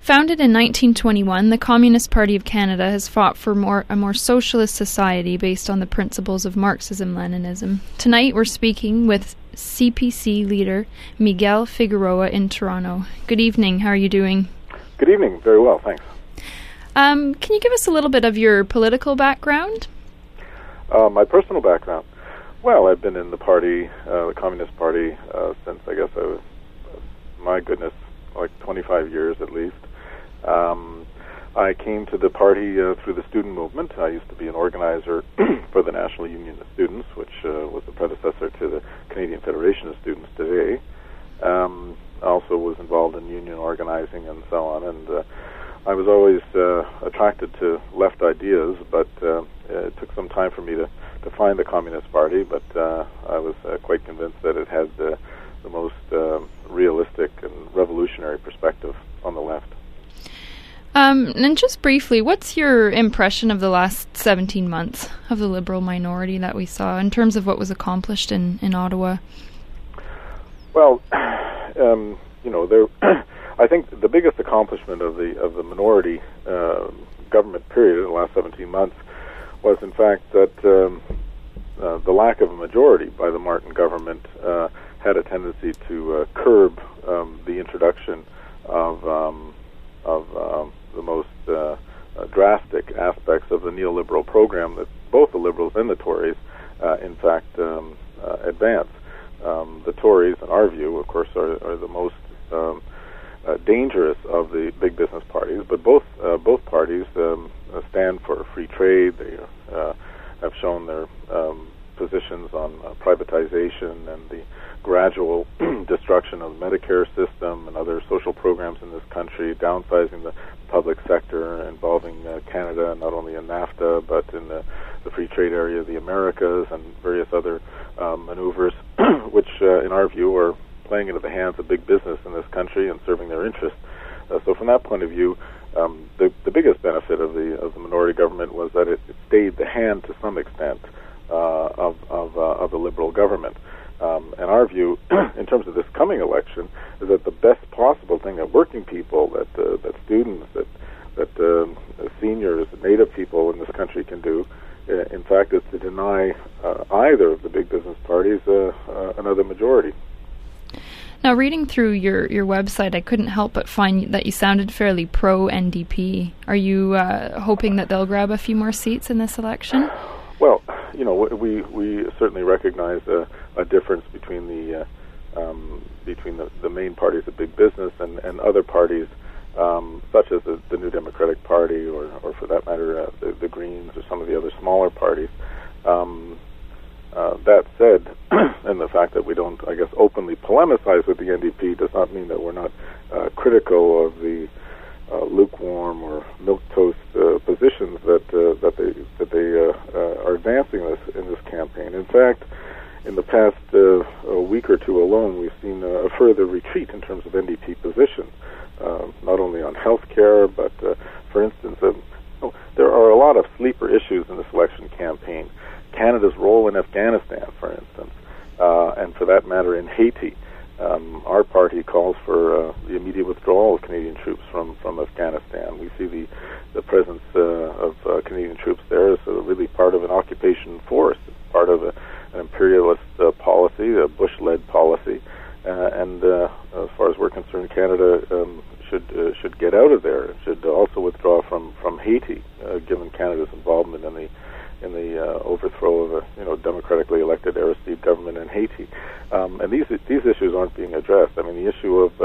Founded in 1921, the Communist Party of Canada has fought for a more socialist society based on the principles of Marxism-Leninism. Tonight we're speaking with CPC leader Miguel Figueroa in Toronto. Good evening. How are you doing? Good evening. Very well, thanks. Can you give us a little bit of your political background? My personal background? Well, I've been in the party, the Communist Party, since I guess I was, my goodness, like 25 years at least. I came to the party through the student movement. I used to be an organizer for the National Union of Students, which was the predecessor to the Canadian Federation of Students today. I also was involved in union organizing and so on, and I was always attracted to left ideas, but it took some time for me to find the Communist Party, but I was quite convinced that it had the most realistic and revolutionary perspective on the left. And just briefly, what's your impression of the last 17 months of the Liberal minority that we saw in terms of what was accomplished in Ottawa? Well, I think the biggest accomplishment of the minority government period in the last 17 months was, in fact, that the lack of a majority by the Martin government had a tendency to curb the introduction of the most drastic aspects of the neoliberal program that both the Liberals and the Tories, in fact, advance. The Tories, in our view, of course, are the most dangerous of the big business parties, but both parties stand for free trade. They have shown their positions on privatization and the gradual destruction of the Medicare system and other social programs in this country, downsizing the public sector, involving Canada not only in NAFTA but in the free trade area of the Americas and various other maneuvers, which in our view are playing into the hands of big business in this country and serving their interests. So from that point of view, the biggest benefit of the minority government was that it stayed the hand to some extent of the Liberal government. And our view, in terms of this coming election, is that the best possible thing that working people, that students, that seniors, Native people in this country can do, in fact, is to deny either of the big business parties another majority. Now, reading through your website, I couldn't help but find that you sounded fairly pro-NDP. Are you hoping that they'll grab a few more seats in this election? Well, we certainly recognize a difference between the main parties of big business and other parties, such as the New Democratic Party or for that matter, the Greens or some of the other smaller parties. That said, and the fact that we don't, I guess, openly polemicize with the NDP does not mean that we're not critical of the lukewarm or milquetoast positions that they are advancing in this campaign. In fact, in the past a week or two alone, we've seen a further retreat in terms of NDP positions, not only on health care, but for instance, there are a lot of sleeper issues in this election campaign. Canada's role in Afghanistan, for instance, and for that matter in Haiti. Our party calls for the immediate withdrawal of Canadian troops from Afghanistan. We see the presence of Canadian troops there as really part of an occupation force, part of an imperialist policy, a Bush-led policy, and as far as we're concerned, Canada should get out of there. It should also withdraw from Haiti, given Canada's involvement in the overthrow of a democratically elected Aristide government in Haiti, and these issues aren't being addressed. I mean, the issue of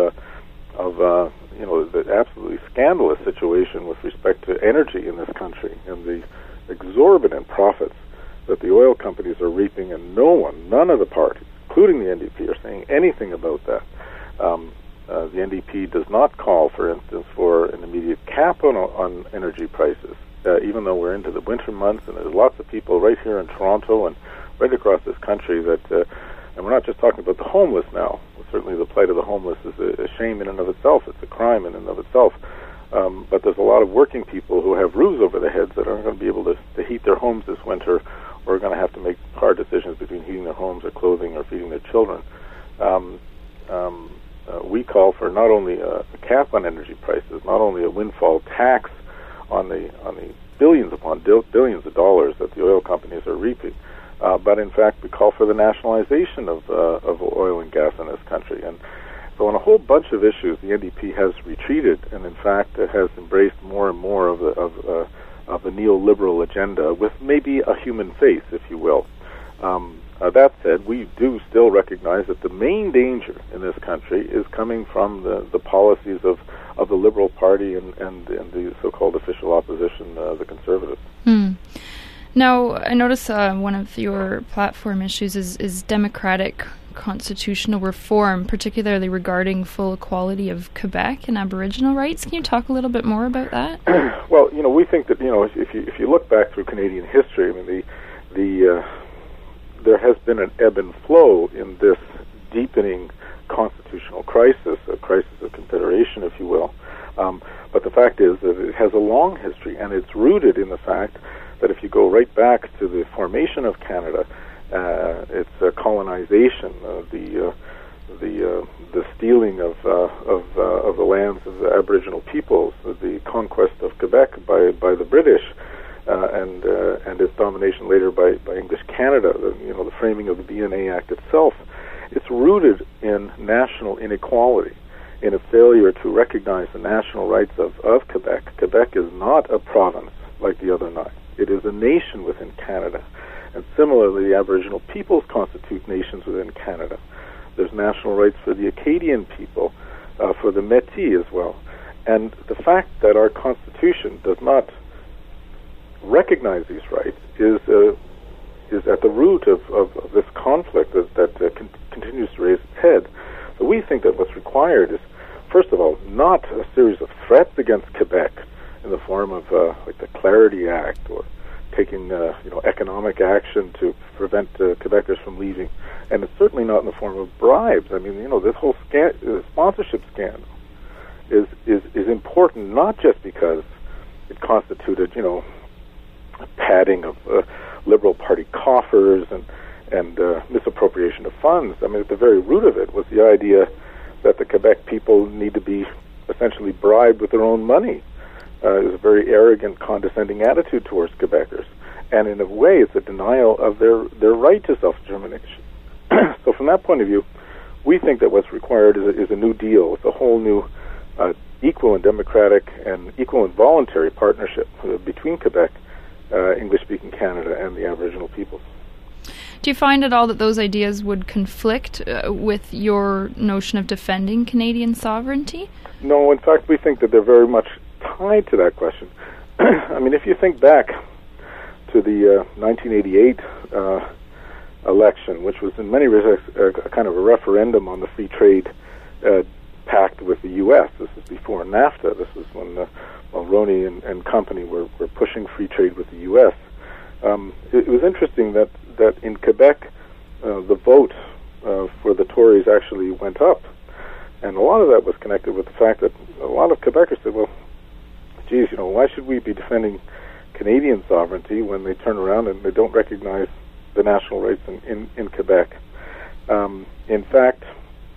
the absolutely scandalous situation with respect to energy in this country and the exorbitant profits that the oil companies are reaping, and none of the parties, including the NDP, are saying anything about that. The NDP does not call, for instance, for an immediate cap on energy prices. Even though we're into the winter months, and there's lots of people right here in Toronto and right across this country that, and we're not just talking about the homeless now. Certainly the plight of the homeless is a shame in and of itself. It's a crime in and of itself. But there's a lot of working people who have roofs over their heads that aren't going to be able to heat their homes this winter, or are going to have to make hard decisions between heating their homes or clothing or feeding their children. we call for not only a cap on energy prices, not only a windfall tax on the billions upon billions of dollars that the oil companies are reaping, but in fact we call for the nationalization of oil and gas in this country. And so on a whole bunch of issues, the NDP has retreated, and in fact it has embraced more and more of the neoliberal agenda with maybe a human face, if you will. That said, we do still recognize that the main danger in this country is coming from the policies of the Liberal Party and the so-called official opposition, the Conservatives. Now, I notice one of your platform issues is democratic constitutional reform, particularly regarding full equality of Quebec and Aboriginal rights. Can you talk a little bit more about that? Well, we think that if you look back through Canadian history, I mean there has been an ebb and flow in this deepening constitutional crisis, a crisis of confederation, if you will. But the fact is that it has a long history, and it's rooted in the fact that if you go right back to the formation of Canada, its colonization, the stealing of the lands of the Aboriginal peoples, the conquest of Quebec by the British, and its domination later by English Canada, the framing of the BNA Act itself, it's rooted in national inequality, in a failure to recognize the national rights of Quebec. Quebec is not a province like the other 9. It is a nation within Canada. And similarly, the Aboriginal peoples constitute nations within Canada. There's national rights for the Acadian people, for the Métis as well. And the fact that our Constitution does not recognize these rights is at the root of this conflict that continues to raise its head. So we think that what's required is, first of all, not a series of threats against Quebec in the form of like the Clarity Act or taking economic action to prevent Quebecers from leaving, and it's certainly not in the form of bribes. I mean, this whole sponsorship scandal is important not just because it constituted padding of Liberal Party coffers and misappropriation of funds. I mean, at the very root of it was the idea that the Quebec people need to be essentially bribed with their own money. It was a very arrogant, condescending attitude towards Quebecers. And in a way, it's a denial of their right to self-determination. So from that point of view, we think that what's required is a new deal with a whole new equal and democratic and equal and voluntary partnership between Quebec, English-speaking Canada, and the Aboriginal peoples. Do you find at all that those ideas would conflict with your notion of defending Canadian sovereignty? No, in fact, we think that they're very much tied to that question. I mean, if you think back to the 1988 election, which was in many respects a kind of a referendum on the free trade pact with the U.S. This is before NAFTA. This was when Mulroney and company were pushing free trade with the U.S. It was interesting that in Quebec, the vote for the Tories actually went up. And a lot of that was connected with the fact that a lot of Quebecers said, well, geez, why should we be defending Canadian sovereignty when they turn around and they don't recognize the national rights in Quebec? In fact,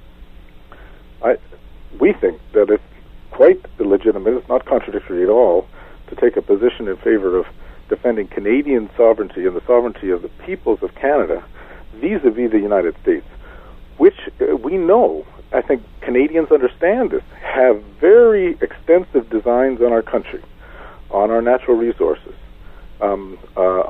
we think that it's quite illegitimate, it's not contradictory at all, to take a position in favor of defending Canadian sovereignty and the sovereignty of the peoples of Canada vis-a-vis the United States, which we know, I think Canadians understand this, have very extensive designs on our country, on our natural resources, on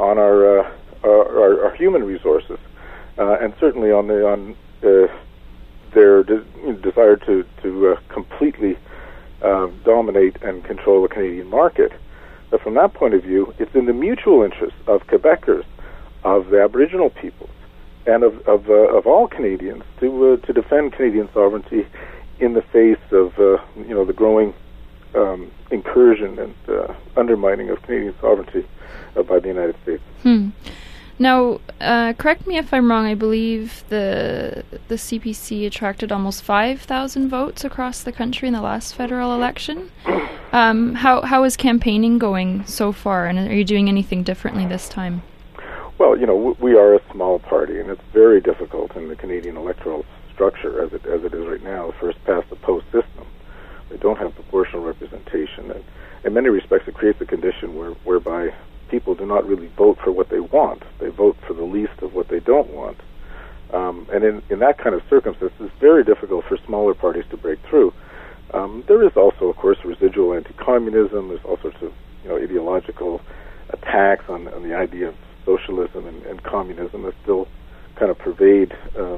our human resources, and certainly on their desire to completely dominate and control the Canadian market. But from that point of view, it's in the mutual interest of Quebecers, of the Aboriginal peoples, and of all Canadians to defend Canadian sovereignty in the face of the growing incursion and undermining of Canadian sovereignty by the United States. Now, correct me if I'm wrong, I believe the CPC attracted almost 5,000 votes across the country in the last federal election. How is campaigning going so far, and are you doing anything differently this time? Well, we are a small party, and it's very difficult in the Canadian electoral structure as it is right now, first past the post system. They don't have proportional representation, and in many respects, it creates a condition whereby people do not really vote for what they want. They vote for the least of what they don't want. And in that kind of circumstance, it's very difficult for smaller parties to break through. There is also, of course, residual anti-communism. There's all sorts of ideological attacks on the idea of socialism and communism that still kind of pervade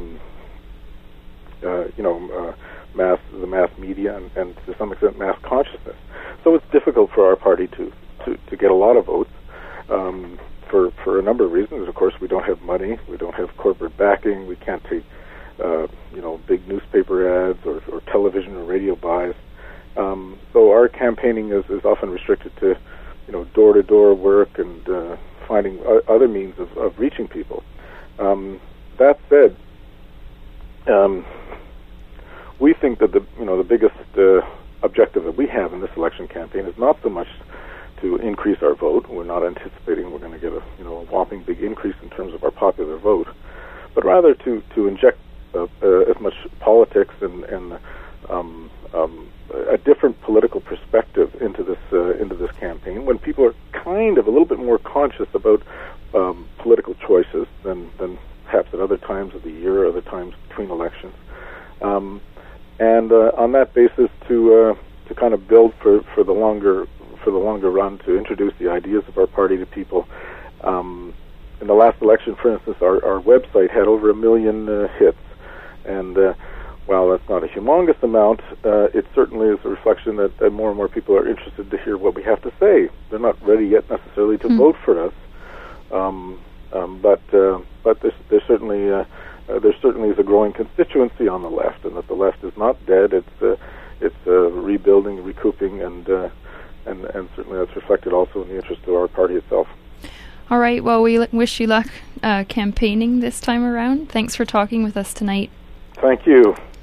the mass media and to some extent mass consciousness. So it's difficult for our party to get a lot of votes for a number of reasons. Of course, we don't have money, we don't have corporate backing, we can't take big newspaper ads or television or radio buys. So our campaigning is often restricted to door-to-door work and finding other means of reaching people. That said, we think that the biggest objective that we have in this election campaign is not so much to increase our vote. We're not anticipating we're going to get a whopping big increase in terms of our popular vote, but rather to inject as much politics and a different political perspective into this campaign, when people are kind of a little bit more conscious about political choices than perhaps at other times of the year or other times between elections, and on that basis to kind of build for the longer run, to introduce the ideas of our party to people. In the last election, for instance, our website had over 1 million hits, and while that's not a humongous amount, it certainly is a reflection that more and more people are interested to hear what we have to say. They're not ready yet necessarily to vote for us, but there's certainly is a growing constituency on the left, and that the left is not dead. It's rebuilding, recouping, and certainly that's reflected also in the interest of our party itself. All right. Well, we wish you luck campaigning this time around. Thanks for talking with us tonight. Thank you.